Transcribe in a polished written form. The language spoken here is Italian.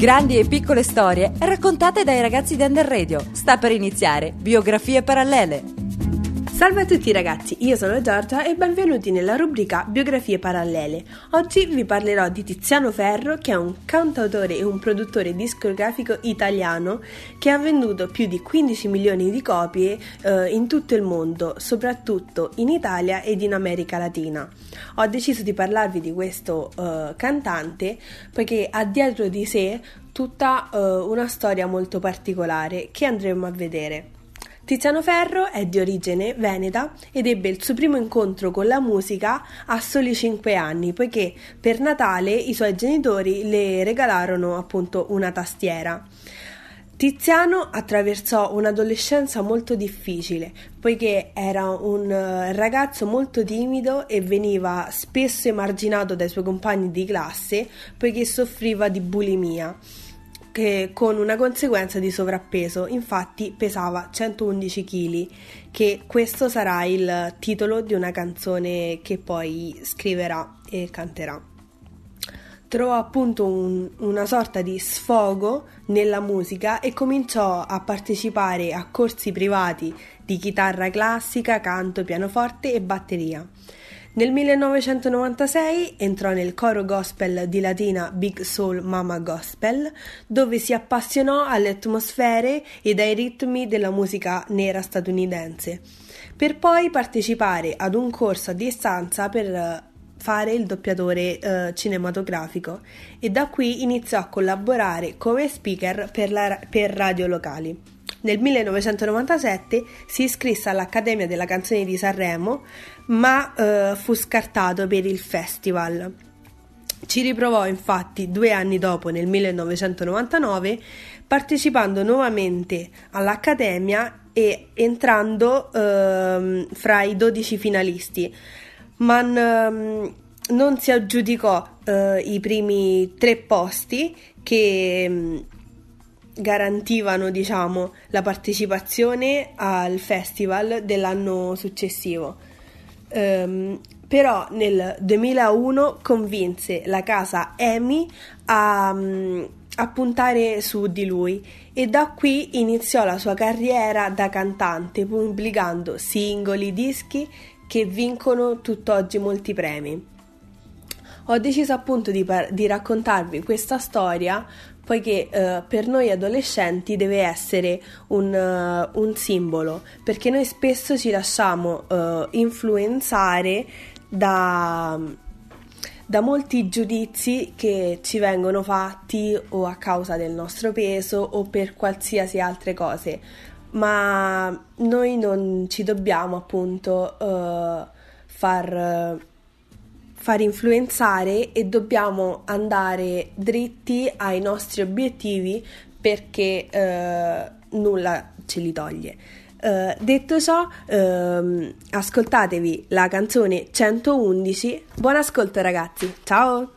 Grandi e piccole storie raccontate dai ragazzi di Under Radio. Sta per iniziare Biografie Parallele. Salve a tutti ragazzi, io sono Giorgia e benvenuti nella rubrica Biografie Parallele. Oggi vi parlerò di Tiziano Ferro, che è un cantautore e un produttore discografico italiano che ha venduto più di 15 milioni di copie in tutto il mondo, soprattutto in Italia ed in America Latina. Ho deciso di parlarvi di questo cantante poiché ha dietro di sé tutta una storia molto particolare che andremo a vedere. Tiziano Ferro è di origine veneta ed ebbe il suo primo incontro con la musica a soli 5 anni, poiché per Natale i suoi genitori le regalarono appunto una tastiera. Tiziano attraversò un'adolescenza molto difficile, poiché era un ragazzo molto timido e veniva spesso emarginato dai suoi compagni di classe, poiché soffriva di bulimia, con una conseguenza di sovrappeso. Infatti pesava 111 kg, che questo sarà il titolo di una canzone che poi scriverà e canterà. Trovò appunto una sorta di sfogo nella musica e cominciò a partecipare a corsi privati di chitarra classica, canto, pianoforte e batteria. Nel 1996 entrò nel coro gospel di Latina Big Soul Mama Gospel, dove si appassionò alle atmosfere ed ai ritmi della musica nera statunitense, per poi partecipare ad un corso a distanza per fare il doppiatore cinematografico, e da qui iniziò a collaborare come speaker per radio locali. Nel 1997 si iscrisse all'Accademia della Canzone di Sanremo, ma fu scartato per il festival. Ci riprovò infatti 2 anni dopo, nel 1999, partecipando nuovamente all'Accademia e entrando fra i 12 finalisti, ma non si aggiudicò i primi 3 posti che garantivano, diciamo, la partecipazione al festival dell'anno successivo. Però nel 2001 convinse la casa EMI a puntare su di lui, e da qui iniziò la sua carriera da cantante, pubblicando singoli, dischi che vincono tutt'oggi molti premi. Ho deciso appunto di raccontarvi questa storia poiché per noi adolescenti deve essere un simbolo, perché noi spesso ci lasciamo influenzare da molti giudizi che ci vengono fatti o a causa del nostro peso o per qualsiasi altre cose, ma noi non ci dobbiamo appunto far influenzare, e dobbiamo andare dritti ai nostri obiettivi, perché nulla ce li toglie. Detto ciò, ascoltatevi la canzone 111. Buon ascolto ragazzi, ciao!